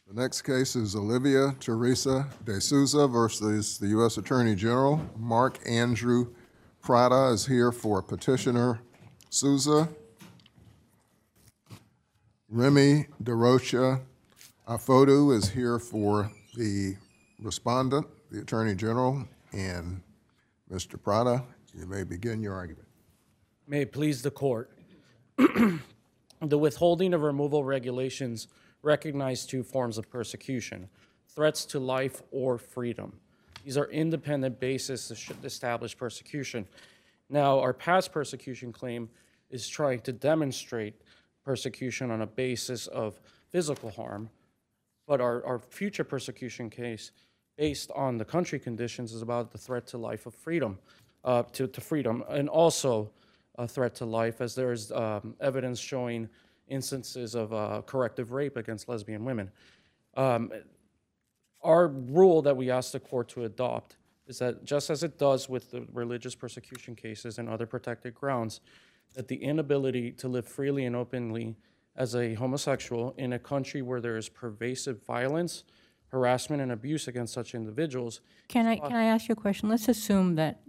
The next case is Olivia Teresa De Souza versus the U.S. Attorney General. Mark Andrew Prada is here for petitioner Souza. Remy DeRocha Afodu is here for the respondent, the Attorney General. And Mr. Prada, you may begin your argument. May it please the court. The withholding of removal regulations recognize two forms of persecution: threats to life or freedom. These are independent bases to establish persecution. Now, our past persecution claim is trying to demonstrate persecution on a basis of physical harm, but our future persecution case, based on the country conditions, is about the threat to life of freedom, to freedom, and also a threat to life, as there is evidence showing instances of corrective rape against lesbian women. Our rule that we ask the court to adopt is that, just as it does with the religious persecution cases and other protected grounds, that the inability to live freely and openly as a homosexual in a country where there is pervasive violence, harassment, and abuse against such individuals. Can I ask you a question? Let's assume that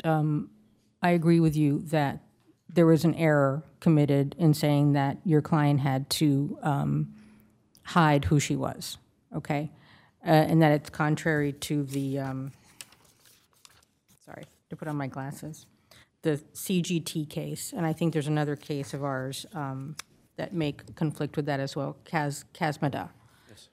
I agree with you that there was an error committed in saying that your client had to hide who she was, okay? And that it's contrary to the, sorry, to put on my glasses, the CGT case. And I think there's another case of ours that may conflict with that as well, Casmada. Yes.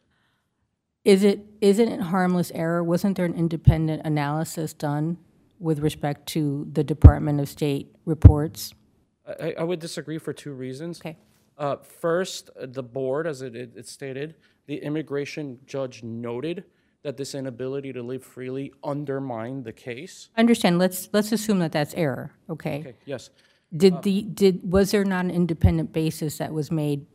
Isn't it harmless error? Wasn't there an independent analysis done with respect to the Department of State reports? I would disagree for two reasons. Okay. First, the board, as it stated, the immigration judge noted that this inability to live freely undermined the case. I understand. Let's assume that that's error. Okay. Okay. Yes. Was there not an independent basis that was made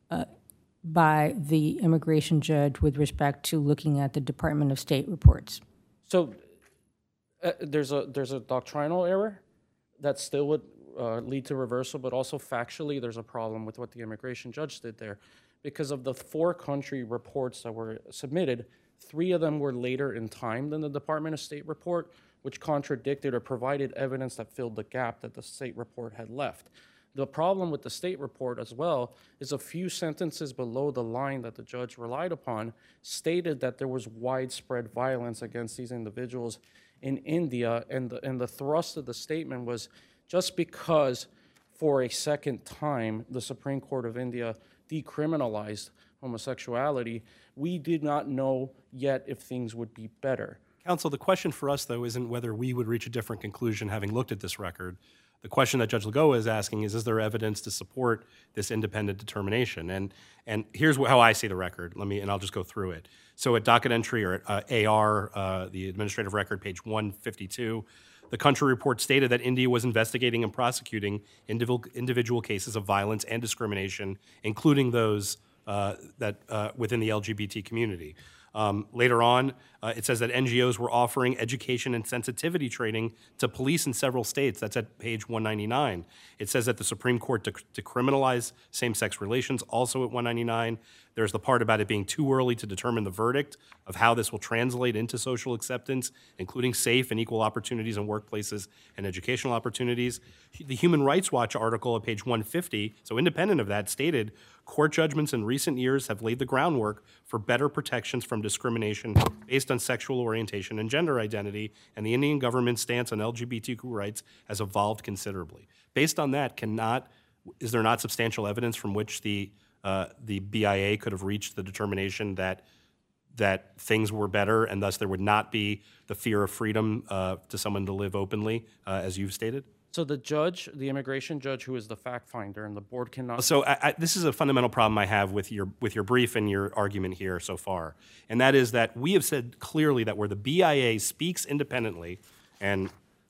by the immigration judge with respect to looking at the Department of State reports? So there's a doctrinal error that still would lead to reversal, but also factually there's a problem with what the immigration judge did there. Because of the 4 country reports that were submitted, 3 of them were later in time than the Department of State report, which contradicted or provided evidence that filled the gap that the state report had left. The problem with the state report as well is a few sentences below the line that the judge relied upon stated that there was widespread violence against these individuals in India, and the thrust of the statement was, just because for a second time the Supreme Court of India decriminalized homosexuality, we did not know yet if things would be better. Counsel, the question for us, though, isn't whether we would reach a different conclusion having looked at this record. The question that Judge Lagoa is asking is there evidence to support this independent determination? And here's how I see the record. I'll just go through it. So at docket entry, or AR, the administrative record, page 152, the country report stated that India was investigating and prosecuting individual cases of violence and discrimination, including those within the LGBT community. Later on, it says that NGOs were offering education and sensitivity training to police in several states. That's at page 199. It says that the Supreme Court decriminalized same-sex relations, also at 199. There's the part about it being too early to determine the verdict of how this will translate into social acceptance, including safe and equal opportunities in workplaces and educational opportunities. The Human Rights Watch article at page 150, so independent of that, stated, court judgments in recent years have laid the groundwork for better protections from discrimination based on sexual orientation and gender identity, and the Indian government's stance on LGBTQ rights has evolved considerably. Based on that, is there not substantial evidence from which the BIA could have reached the determination that things were better, and thus there would not be the fear of freedom to someone to live openly, as you've stated? So the immigration judge, who is the fact finder, and the board cannot. So this is a fundamental problem I have with your brief and your argument here so far, and that is that we have said clearly that where the BIA speaks independently, and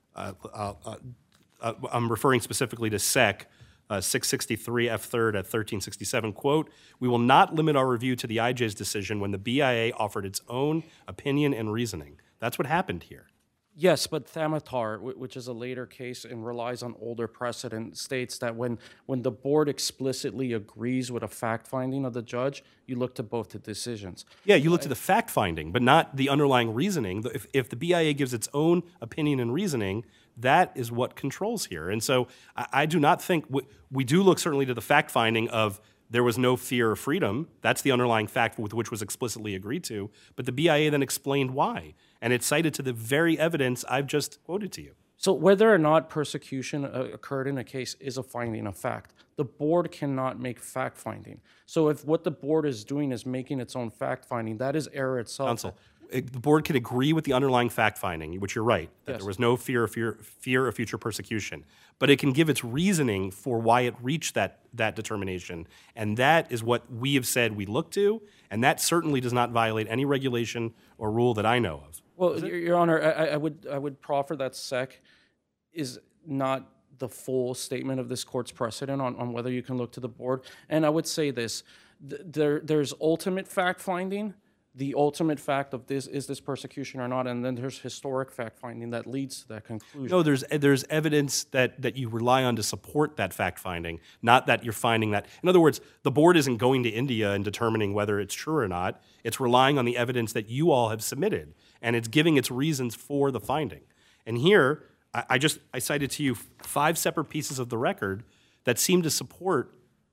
I'm referring specifically to SEC 663 F3rd at 1367, quote, we will not limit our review to the IJ's decision when the BIA offered its own opinion and reasoning. That's what happened here. Yes, but Thamatar, which is a later case and relies on older precedent, states that when the board explicitly agrees with a fact finding of the judge, you look to both the decisions. Yeah, you look to the fact finding, but not the underlying reasoning. If the BIA gives its own opinion and reasoning, that is what controls here. And so I do not think we do look certainly to the fact finding of there was no fear of freedom. That's the underlying fact with which was explicitly agreed to. But the BIA then explained why. And it cited to the very evidence I've just quoted to you. So whether or not persecution occurred in a case is a finding of fact. The board cannot make fact finding. So if what the board is doing is making its own fact finding, that is error itself. Counsel, the board can agree with the underlying fact finding, which you're right, that Yes. there was no fear of future persecution. But it can give its reasoning for why it reached that determination. And that is what we have said we look to, and that certainly does not violate any regulation or rule that I know of. Well, Your Honor, I would proffer that SEC is not the full statement of this court's precedent on whether you can look to the board. And I would say this, there's ultimate fact finding, the ultimate fact of is this persecution or not, and then there's historic fact finding that leads to that conclusion. No, there's evidence that you rely on to support that fact finding, not that you're finding that. In other words, the board isn't going to India and determining whether it's true or not. It's relying on the evidence that you all have submitted, and it's giving its reasons for the finding. And here, I cited to you 5 separate pieces of the record that seem to support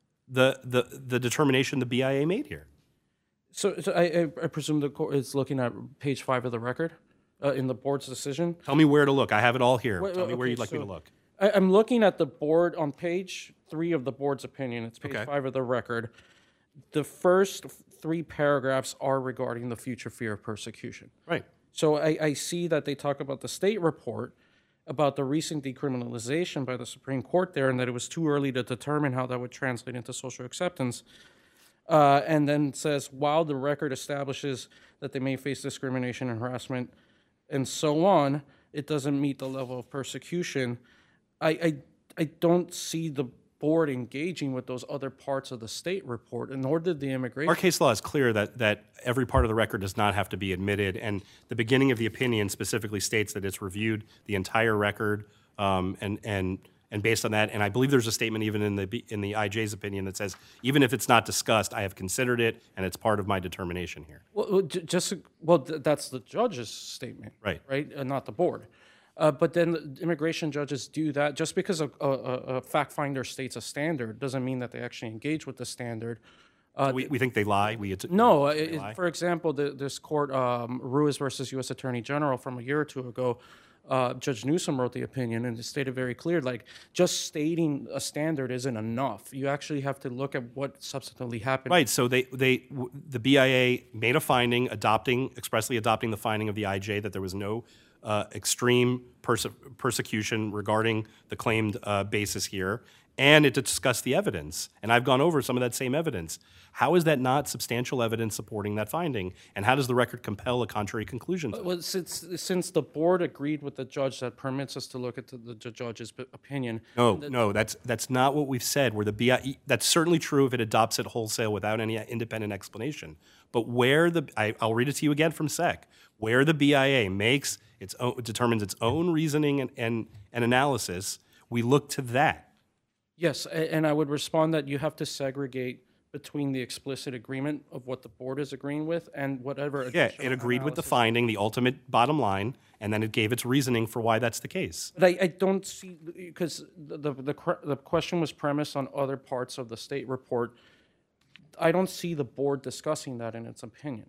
the determination the BIA made here. So I presume the court is looking at page 5 of the record in the board's decision. Tell me where to look. I have it all here. Tell me where okay, you'd like me so to look. I'm looking at the board on page 3 of the board's opinion. It's page Okay. 5 of the record. The first 3 paragraphs are regarding the future fear of persecution. Right. So I see that they talk about the state report about the recent decriminalization by the Supreme Court there, and that it was too early to determine how that would translate into social acceptance. And then says, while the record establishes that they may face discrimination and harassment and so on, it doesn't meet the level of persecution. I don't see the board engaging with those other parts of the state report, and nor did the immigration. Our case law is clear that every part of the record does not have to be admitted, and the beginning of the opinion specifically states that it's reviewed the entire record, and based on that, and I believe there's a statement even in the IJ's opinion that says, even if it's not discussed, I have considered it, and it's part of my determination here. That's the judge's statement, Right. Not the board. But then the immigration judges do that. Just because a fact finder states a standard doesn't mean that they actually engage with the standard. We think they lie. No, they lie. for example, this court, Ruiz versus U.S. Attorney General from a year or two ago, Judge Newsom wrote the opinion and stated very clear, like, just stating a standard isn't enough. You actually have to look at what subsequently happened. Right. So the BIA made a finding expressly adopting the finding of the IJ that there was no extreme persecution regarding the claimed basis here, and it discussed the evidence. And I've gone over some of that same evidence. How is that not substantial evidence supporting that finding? And how does the record compel a contrary conclusion? Well, since the board agreed with the judge that permits us to look at the judge's opinion. No, that's not what we've said. Where the BIA, that's certainly true if it adopts it wholesale without any independent explanation. But where I'll read it to you again from SEC, where the BIA determines its own reasoning and analysis, we look to that. Yes, and I would respond that you have to segregate between the explicit agreement of what the board is agreeing with and whatever. Yeah, it agreed with the finding, the ultimate bottom line, and then it gave its reasoning for why that's the case. But I don't see, because the question was premised on other parts of the state report. I don't see the board discussing that in its opinion.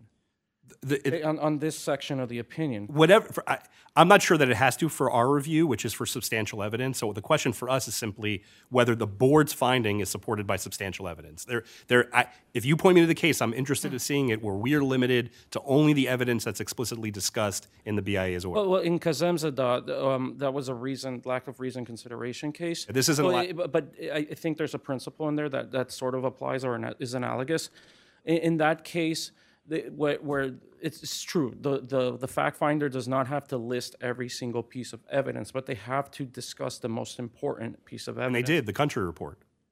On this section of the opinion. I'm not sure that it has to for our review, which is for substantial evidence. So the question for us is simply whether the board's finding is supported by substantial evidence. If you point me to the case, I'm interested in seeing it where we are limited to only the evidence that's explicitly discussed in the BIA's order. Well, in Kazemzadeh, that was a lack of reason consideration case. This isn't but I think there's a principle in there that sort of applies or is analogous. In that case, where it's true, the fact finder does not have to list every single piece of evidence, but they have to discuss the most important piece of evidence. And they did, the country report.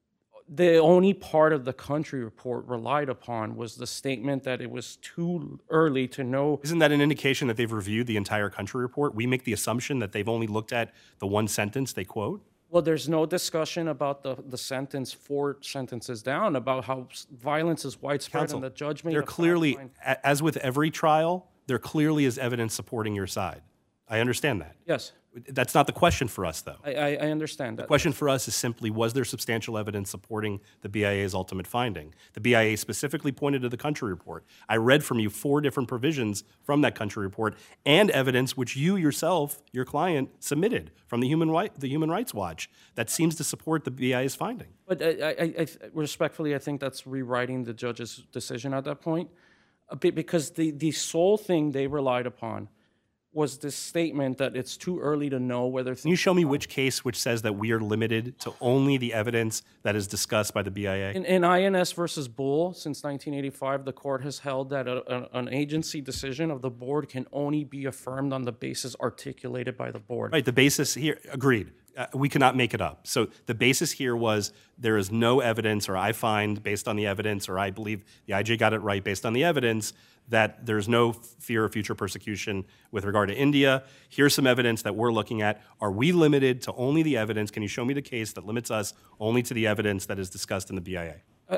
The only part of the country report relied upon was the statement that it was too early to know. Isn't that an indication that they've reviewed the entire country report? We make the assumption that they've only looked at the one sentence they quote. Well, there's no discussion about the sentence 4 sentences down about how violence is widespread, Counsel, and the judge made there a fact clearly, find- as with every trial, there clearly is evidence supporting your side. I understand that. Yes, That's not the question for us, though. I understand that. The question for us is simply, was there substantial evidence supporting the BIA's ultimate finding? The BIA specifically pointed to the country report. I read from you 4 different provisions from that country report and evidence which you yourself, your client, submitted from the Human Rights Watch that seems to support the BIA's finding. But I respectfully, I think that's rewriting the judge's decision at that point, because the sole thing they relied upon was this statement that it's too early to know whether. Can you show me which case which says that we are limited to only the evidence that is discussed by the BIA? In INS versus Bull, since 1985, the court has held that an agency decision of the board can only be affirmed on the basis articulated by the board. Right, the basis here, agreed. We cannot make it up. So the basis here was there is no evidence, or I find based on the evidence, or I believe the IJ got it right based on the evidence, that there's no fear of future persecution with regard to India. Here's some evidence that we're looking at. Are we limited to only the evidence? Can you show me the case that limits us only to the evidence that is discussed in the BIA?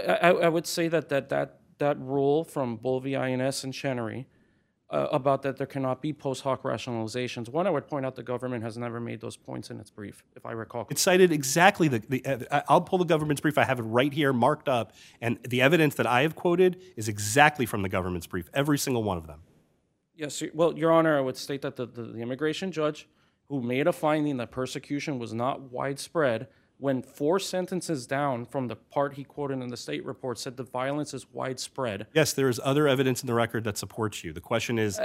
I would say that rule from Bull v. INS and Chenery about that there cannot be post hoc rationalizations. One, I would point out the government has never made those points in its brief, if I recall. It cited exactly I'll pull the government's brief. I have it right here marked up, and the evidence that I have quoted is exactly from the government's brief, every single one of them. Yes, well, Your Honor, I would state that the immigration judge who made a finding that persecution was not widespread, when 4 sentences down from the part he quoted in the state report said the violence is widespread. Yes, there is other evidence in the record that supports you. The question is,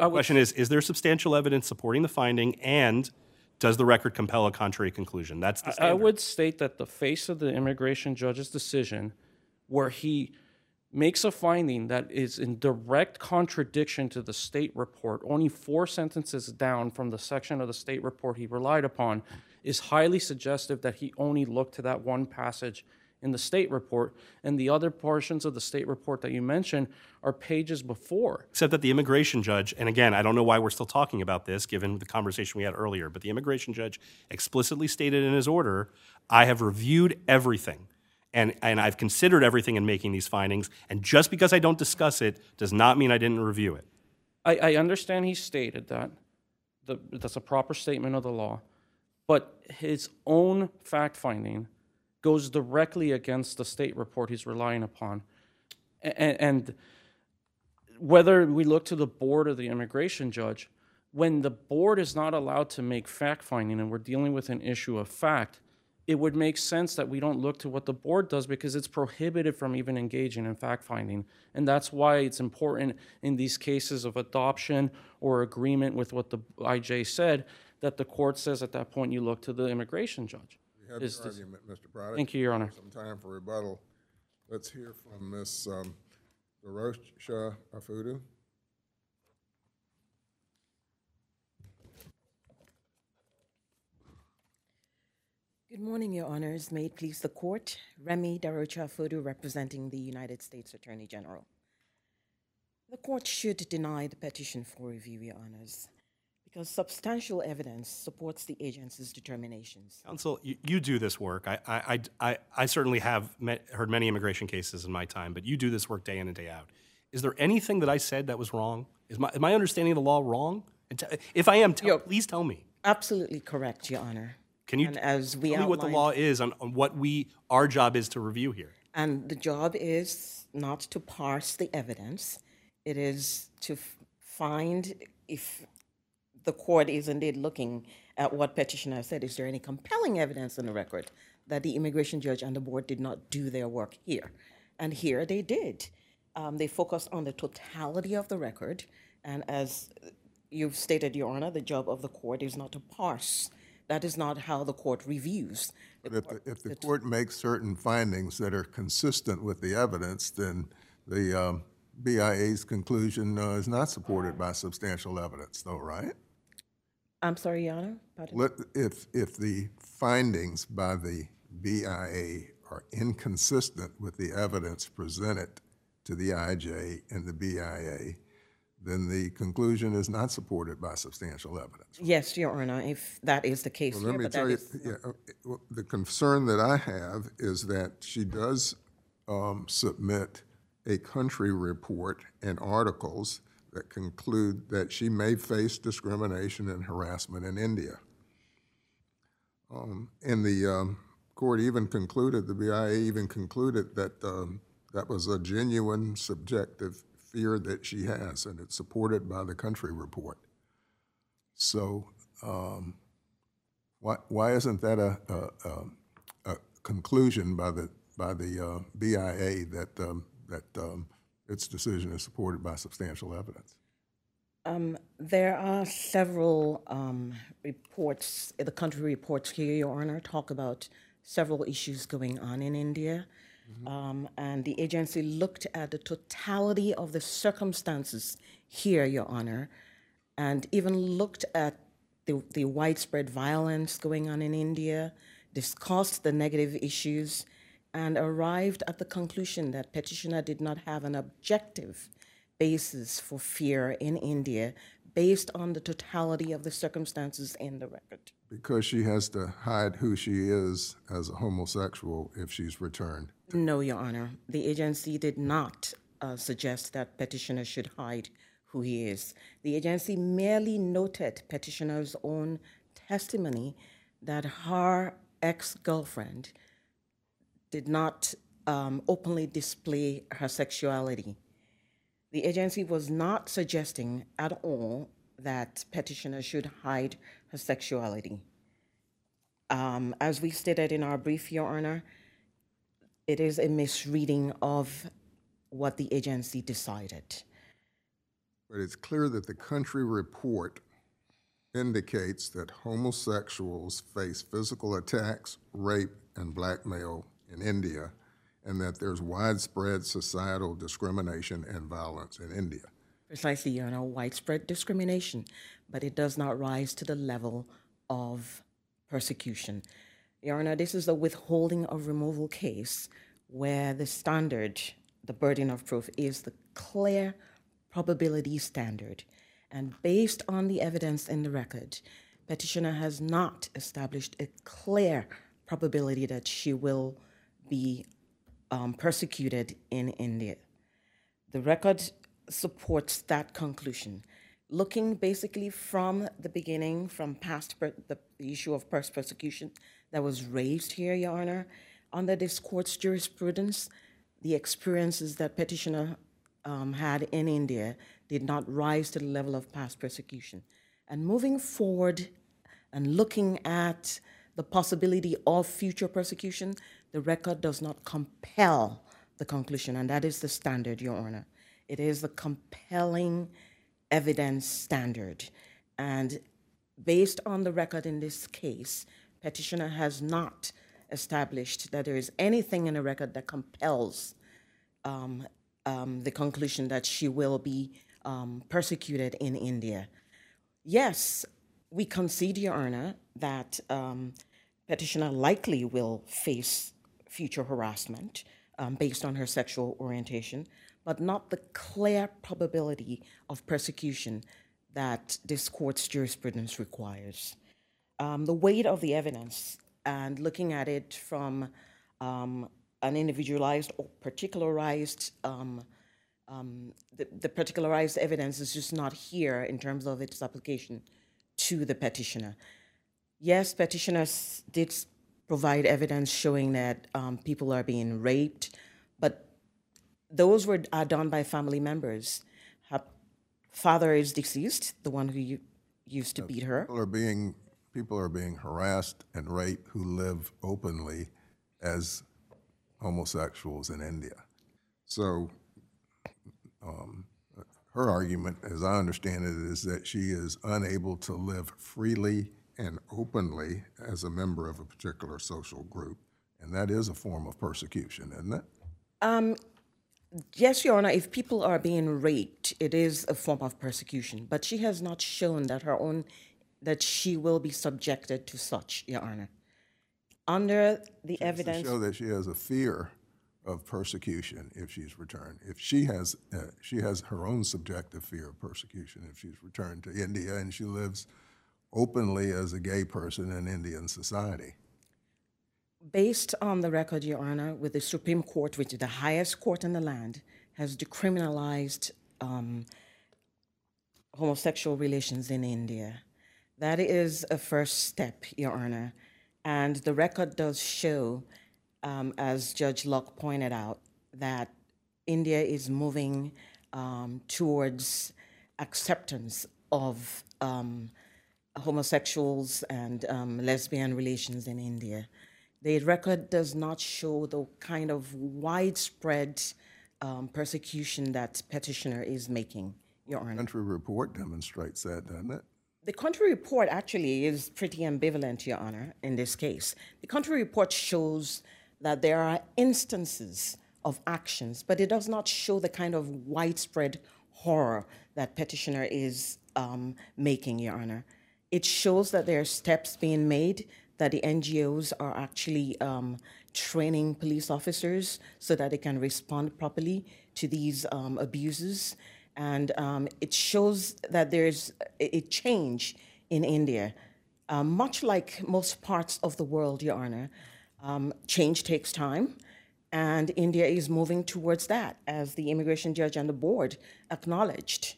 is there substantial evidence supporting the finding, and does the record compel a contrary conclusion? That's the standard. I would state that the face of the immigration judge's decision, where he makes a finding that is in direct contradiction to the state report, only 4 sentences down from the section of the state report he relied upon, is highly suggestive that he only looked to that one passage in the state report, and the other portions of the state report that you mentioned are pages before. Except that the immigration judge, and again, I don't know why we're still talking about this given the conversation we had earlier, but the immigration judge explicitly stated in his order, I have reviewed everything, and I've considered everything in making these findings, and just because I don't discuss it does not mean I didn't review it. I understand he stated that. That's a proper statement of the law. But his own fact-finding goes directly against the state report he's relying upon. And whether we look to the board or the immigration judge, when the board is not allowed to make fact-finding and we're dealing with an issue of fact, it would make sense that we don't look to what the board does because it's prohibited from even engaging in fact-finding. And that's why it's important in these cases of adoption or agreement with what the IJ said, that the court says at that point you look to the immigration judge. You have your argument, Mr. Product. Thank you, Your Honor. Some time for rebuttal. Let's hear from Ms. Darosha Afudu. Good morning, Your Honors. May it please the Court. Remy Darocha Afudu, representing the United States Attorney General. The Court should deny the petition for review, Your Honors, because substantial evidence supports the agency's determinations. Counsel, you do this work. I certainly have heard many immigration cases in my time, but you do this work day in and day out. Is there anything that I said that was wrong? Is my understanding of the law wrong? If I am, please tell me. Absolutely correct, Your Honor. Can you and as we tell me what the law is on what our job is to review here? And the job is not to parse the evidence. It is to find if the court is indeed looking at what petitioner said. Is there any compelling evidence in the record that the immigration judge and the board did not do their work here? And here they did. They focused on the totality of the record. And as you've stated, Your Honor, the job of the court is not to parse. That is not how the court reviews. But if the court makes certain findings that are consistent with the evidence, then the BIA's conclusion is not supported by substantial evidence, though, right? I'm sorry, Your Honor? Pardon? If the findings by the BIA are inconsistent with the evidence presented to the IJ and the BIA, then the conclusion is not supported by substantial evidence. Yes, Your Honor, if that is the case Well, here, let me but that tell you, is, well, the concern that I have is that she does submit a country report and articles that conclude that she may face discrimination and harassment in India. And the court even concluded, the BIA even concluded that that was a genuine subjective fear that she has, and it's supported by the country report. So why isn't that a conclusion by the BIA that its decision is supported by substantial evidence? there are several reports, the country reports here, Your Honor, talk about several issues going on in India. And the agency looked at the totality of the circumstances here, Your Honor, and even looked at the widespread violence going on in India, discussed the negative issues, and arrived at the conclusion that petitioner did not have an objective basis for fear in India based on the totality of the circumstances in the record. Because she has to hide who she is as a homosexual if she's returned. No, Your Honor. The agency did not suggest that petitioner should hide who he is. The agency merely noted petitioner's own testimony that her ex-girlfriend did not openly display her sexuality. The agency was not suggesting at all that petitioner should hide her sexuality. As we stated in our brief, Your Honor, it is a misreading of what the agency decided. But it's clear that the country report indicates that homosexuals face physical attacks, rape, and blackmail in India, and that there's widespread societal discrimination and violence in India. Precisely, Your Honor, widespread discrimination, but it does not rise to the level of persecution. Your Honor, this is a withholding of removal case where the standard, the burden of proof, is the clear probability standard. And based on the evidence in the record, petitioner has not established a clear probability that she will be persecuted in India. The record supports that conclusion. Looking basically from the beginning, from the issue of past persecution that was raised here, Your Honor, under this court's jurisprudence, the experiences that petitioner had in India did not rise to the level of past persecution. And moving forward and looking at the possibility of future persecution, the record does not compel the conclusion, and that is the standard, Your Honor. It is the compelling evidence standard. And based on the record in this case, petitioner has not established that there is anything in the record that compels the conclusion that she will be persecuted in India. Yes, we concede, Your Honor, that petitioner likely will face future harassment based on her sexual orientation, but not the clear probability of persecution that this court's jurisprudence requires. The weight of the evidence and looking at it from an individualized or particularized, the particularized evidence is just not here in terms of its application to the petitioner. Yes, petitioners did provide evidence showing that people are being raped, but those are done by family members. Her father is deceased, the one who used to beat her. People are being harassed and raped who live openly as homosexuals in India. So her argument, as I understand it, is that she is unable to live freely and openly as a member of a particular social group, and that is a form of persecution, isn't it? Yes, Your Honor, if people are being raped, it is a form of persecution, but she has not shown that that she will be subjected to such, Your Honor. Under the To evidence, show that she has a fear of persecution if she's returned. If she has her own subjective fear of persecution if she's returned to India and she lives openly as a gay person in Indian society. based on the record, Your Honor, with the Supreme Court, which is the highest court in the land, has decriminalized homosexual relations in India. That is a first step, Your Honor. And the record does show, as Judge Locke pointed out, that India is moving towards acceptance of homosexuals and lesbian relations in India. The record does not show the kind of widespread persecution that petitioner is making, Your Honor. Country report demonstrates that, doesn't it? The country report actually is pretty ambivalent, Your Honor, in this case. The country report shows that there are instances of actions, but it does not show the kind of widespread horror that petitioner is making, Your Honor. It shows that there are steps being made, that the NGOs are actually training police officers so that they can respond properly to these abuses. And it shows that there's a change in India. Much like most parts of the world, Your Honor, change takes time, and India is moving towards that, as the immigration judge and the board acknowledged.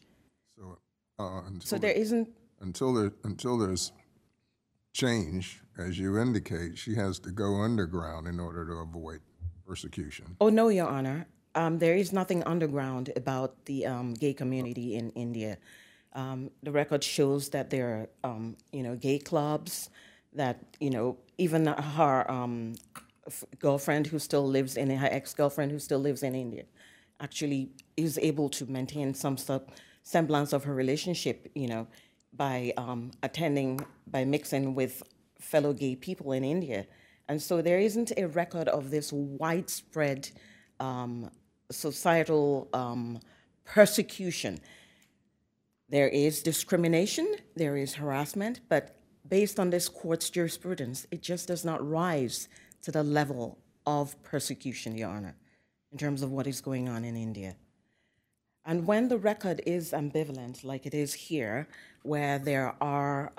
So there isn't. Until there's change, as you indicate, she has to go underground in order to avoid persecution. Oh, no, Your Honor. There is nothing underground about the gay community in India. The record shows that there are, gay clubs, that, even her girlfriend who still lives in, her ex-girlfriend who still lives in India, actually is able to maintain some semblance of her relationship, by by mixing with fellow gay people in India. And so there isn't a record of this widespread societal persecution. There is discrimination, there is harassment, but based on this court's jurisprudence, it just does not rise to the level of persecution, Your Honor, in terms of what is going on in India. And when the record is ambivalent, like it is here, where there are,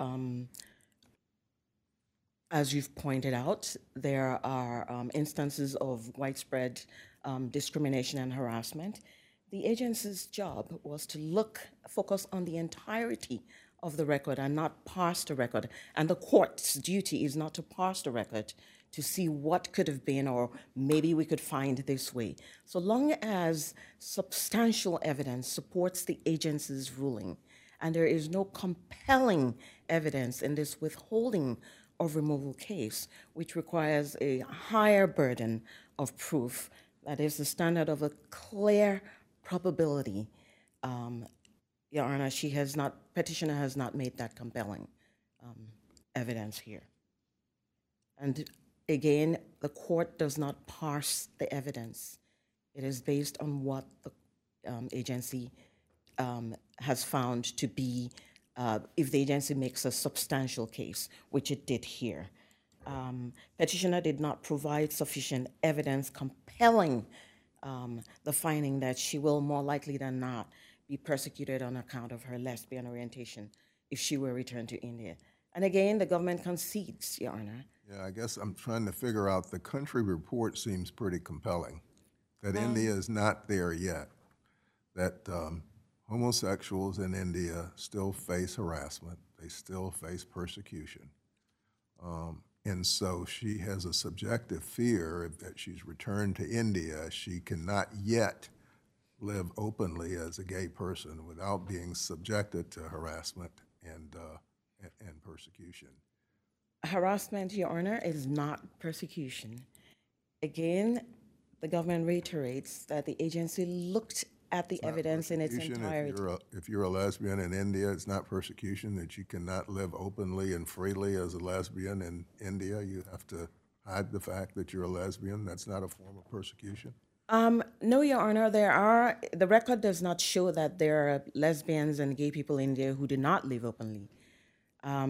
as you've pointed out, there are instances of widespread discrimination and harassment, the agency's job was to focus on the entirety of the record and not parse the record. And the court's duty is not to parse the record to see what could have been, or maybe we could find this way. So long as substantial evidence supports the agency's ruling, and there is no compelling evidence in this withholding of removal case, which requires a higher burden of proof, that is the standard of a clear probability, Your Honor, petitioner has not made that compelling evidence here. And again, the court does not parse the evidence. It is based on what the agency has found to be, if the agency makes a substantial case, which it did here. Petitioner did not provide sufficient evidence compelling the finding that she will more likely than not be persecuted on account of her lesbian orientation if she were returned to India. And again, the government concedes, Your Honor. Yeah, I guess I'm trying to figure out, the country report seems pretty compelling, that India is not there yet, that homosexuals in India still face harassment, they still face persecution. And so she has a subjective fear that she's returned to India, she cannot yet live openly as a gay person without being subjected to harassment and persecution. Harassment, Your Honor, is not persecution. Again, the government reiterates that the agency looked at the evidence in its entirety. If you're a lesbian in India, it's not persecution, that you cannot live openly and freely as a lesbian in India. You have to hide the fact that you're a lesbian. That's not a form of persecution? No, Your Honor, the record does not show that there are lesbians and gay people in India who do not live openly.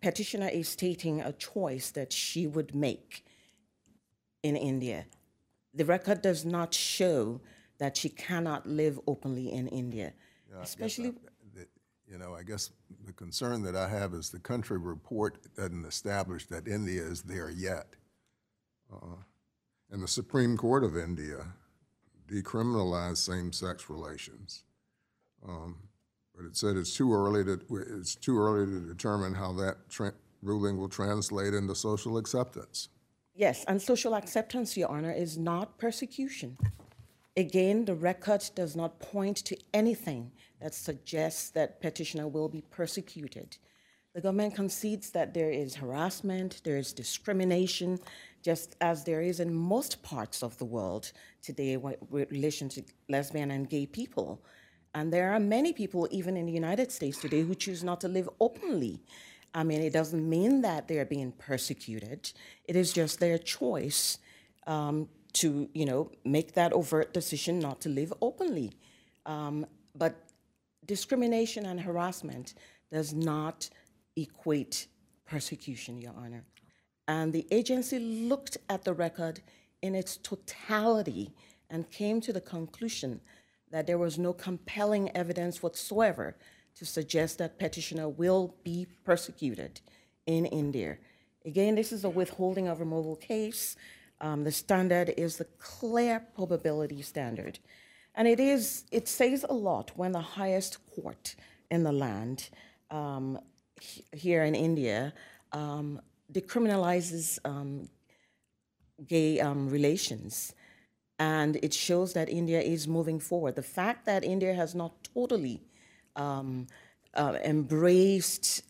petitioner is stating a choice that she would make in India. The record does not show that she cannot live openly in India, especially. I guess the concern that I have is the country report doesn't establish that India is there yet. And the Supreme Court of India decriminalized same-sex relations. But it said it's too early to determine how that ruling will translate into social acceptance. Yes, and social acceptance, Your Honor, is not persecution. Again, the record does not point to anything that suggests that petitioner will be persecuted. The government concedes that there is harassment, there is discrimination, just as there is in most parts of the world today with relation to lesbian and gay people. And there are many people, even in the United States today, who choose not to live openly. I mean, it doesn't mean that they're being persecuted. It is just their choice to, make that overt decision not to live openly. But discrimination and harassment does not equate persecution, Your Honor. And the agency looked at the record in its totality and came to the conclusion that there was no compelling evidence whatsoever to suggest that petitioner will be persecuted in India. Again, this is a withholding of removal case. The standard is the clear probability standard. And it says a lot when the highest court in the land here in India decriminalizes gay relations. And it shows that India is moving forward. The fact that India has not totally embraced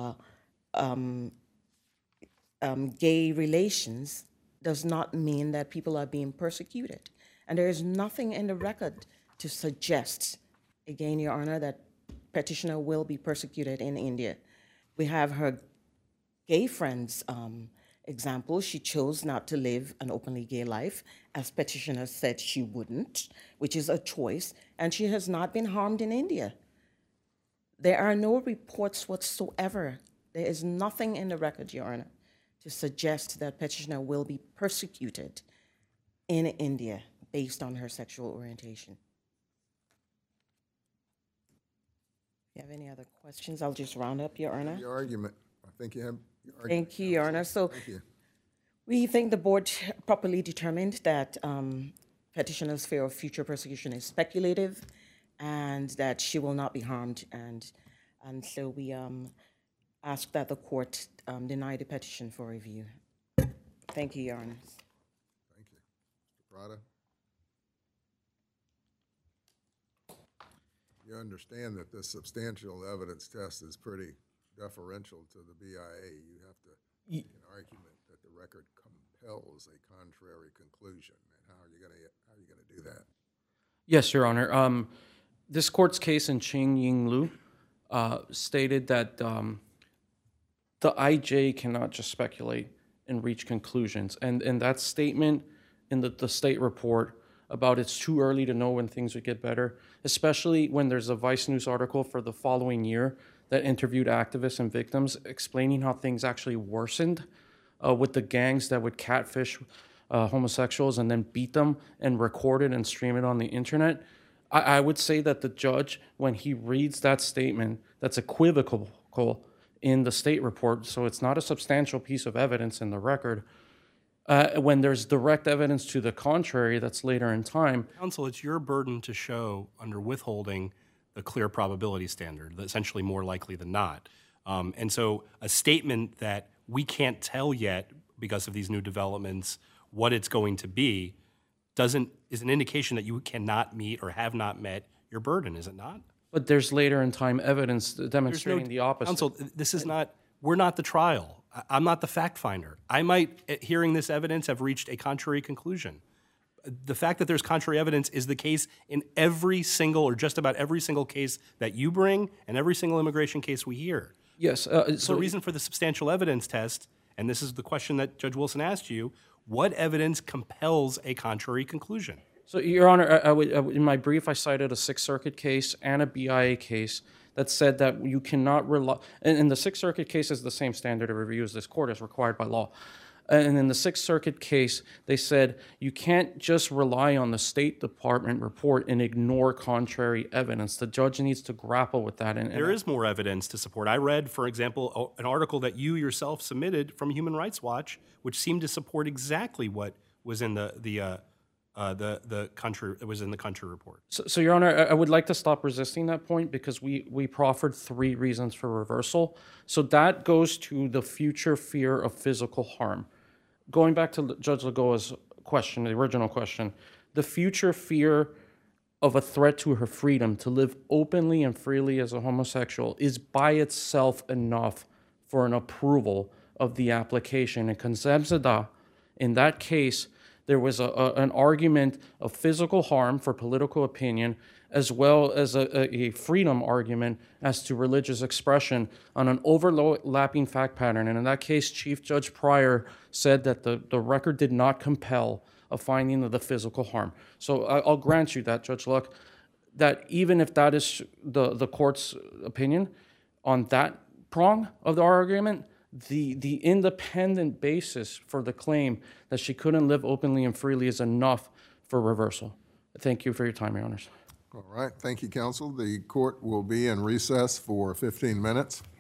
gay relations does not mean that people are being persecuted. And there is nothing in the record to suggest, again, Your Honor, that petitioner will be persecuted in India. We have her gay friend's example. She chose not to live an openly gay life, as petitioner said she wouldn't, which is a choice, and she has not been harmed in India. There are no reports whatsoever. There is nothing in the record, Your Honor, to suggest that petitioner will be persecuted in India based on her sexual orientation. If you have any other questions, I'll just round up, Your Honor. Your argument, I think you have your argument. Thank you, Your Honor. So Thank you. we think the board properly determined that petitioner's fear of future persecution is speculative and that she will not be harmed. And so we ask that the court deny the petition for review. Thank you, Your Honor. Thank you. Mr. Prada? You understand that this substantial evidence test is pretty deferential to the BIA. You have to make an argument that the record compels a contrary conclusion. And how are you going to do that? Yes, Your Honor. This court's case in Ching Ying Lu stated that the IJ cannot just speculate and reach conclusions. And that statement in the state report about it's too early to know when things would get better, especially when there's a Vice News article for the following year that interviewed activists and victims explaining how things actually worsened with the gangs that would catfish homosexuals and then beat them and record it and stream it on the internet. I would say that the judge, when he reads that statement, that's equivocal in the state report, so it's not a substantial piece of evidence in the record. When there's direct evidence to the contrary that's later in time. Counsel, it's your burden to show under withholding the clear probability standard, essentially more likely than not. And so a statement that we can't tell yet because of these new developments what it's going to be is an indication that you cannot meet or have not met your burden, is it not? But there's later in time evidence demonstrating the opposite. Counsel, we're not the trial. I'm not the fact finder. I might, hearing this evidence, have reached a contrary conclusion. The fact that there's contrary evidence is the case in every single or just about every single case that you bring and every single immigration case we hear. Yes. So the reason for the substantial evidence test, and this is the question that Judge Wilson asked you, what evidence compels a contrary conclusion? So, Your Honor, in my brief, I cited a Sixth Circuit case and a BIA case that said that you cannot rely, and the Sixth Circuit case is the same standard of review as this court is required by law. And in the Sixth Circuit case, they said you can't just rely on the State Department report and ignore contrary evidence. The judge needs to grapple with that. And There is more evidence to support. I read, for example, an article that you yourself submitted from Human Rights Watch, which seemed to support exactly what was in the country. It was in the country report. So, Your Honor, I would like to stop resisting that point because we proffered 3 reasons for reversal. So that goes to the future fear of physical harm. Going back to Judge Lagoa's question, the original question, the future fear of a threat to her freedom to live openly and freely as a homosexual is by itself enough for an approval of the application. And Concepcion, in that case, there was an argument of physical harm for political opinion, as well as a freedom argument as to religious expression on an overlapping fact pattern. And in that case, Chief Judge Pryor said that the record did not compel a finding of the physical harm. So I'll grant you that, Judge Luck, that even if that is the court's opinion on that prong of the argument, the independent basis for the claim that she couldn't live openly and freely is enough for reversal. Thank you for your time, Your Honors. All right, thank you, counsel. The court will be in recess for 15 minutes.